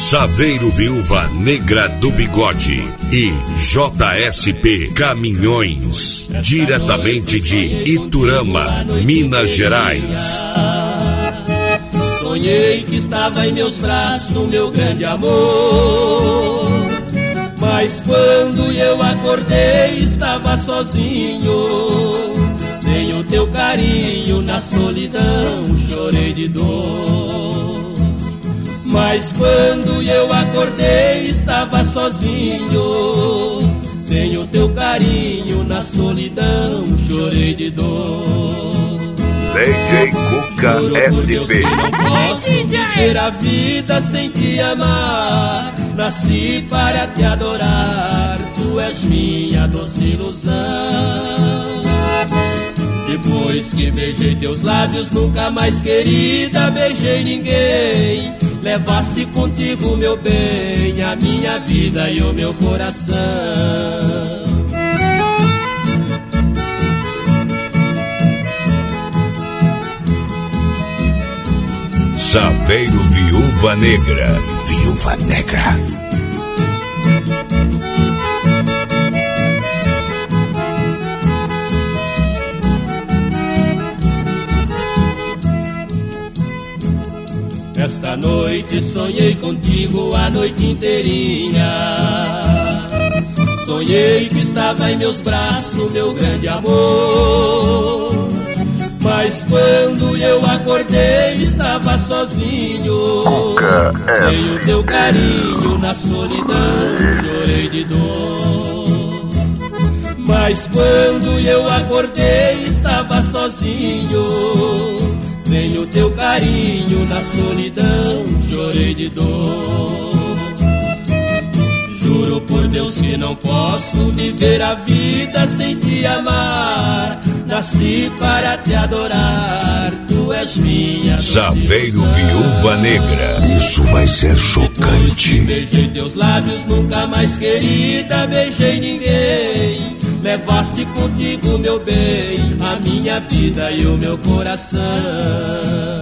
Saveiro Viúva Negra do Bigode e JSP Caminhões, diretamente de Iturama, Minas Gerais. Sonhei que estava em meus braços, meu grande amor, mas quando eu acordei estava sozinho. Sem o teu carinho, na solidão chorei de dor. Mas quando eu acordei estava sozinho. Sem o teu carinho, na solidão chorei de dor. DJ Cuca Juro por Deus que SP. não posso viver a vida sem te amar. Nasci para te adorar, tu és minha doce ilusão. Depois que beijei teus lábios, nunca mais, querida, beijei ninguém. Levaste contigo, meu bem, a minha vida e o meu coração. Saveiro Viúva Negra. Viúva Negra. Esta noite sonhei contigo a noite inteirinha. Sonhei que estava em meus braços, meu grande amor. Mas quando eu acordei estava sozinho. Sem o teu carinho, na solidão chorei de dor. Mas quando eu acordei estava sozinho. Sem o teu carinho, na solidão chorei de dor. Juro por Deus que não posso viver a vida sem te amar. Nasci para te adorar, tu és minha Saveiro Viúva Negra. Isso vai ser chocante. Beijei teus lábios, nunca mais, querida, beijei ninguém. Levaste contigo, meu bem, a minha vida e o meu coração.